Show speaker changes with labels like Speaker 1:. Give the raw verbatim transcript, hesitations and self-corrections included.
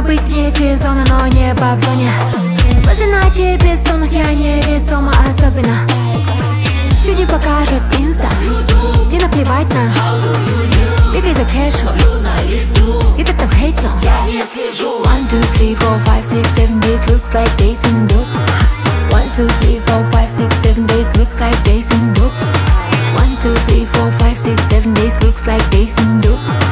Speaker 1: быть вне сезона, но небо в зоне. Возле ночи бессонных я невесома особенно. Сегодня покажет инста, не наплевать на бегай за кэшем, и так там хейт, но
Speaker 2: я не слежу.
Speaker 1: One, two, three, four, five, six, seven days looks like days in dope. One, two, three, four, five, six, seven days looks like days in dope. One, two, three, four, five, six, seven days looks like days in dope.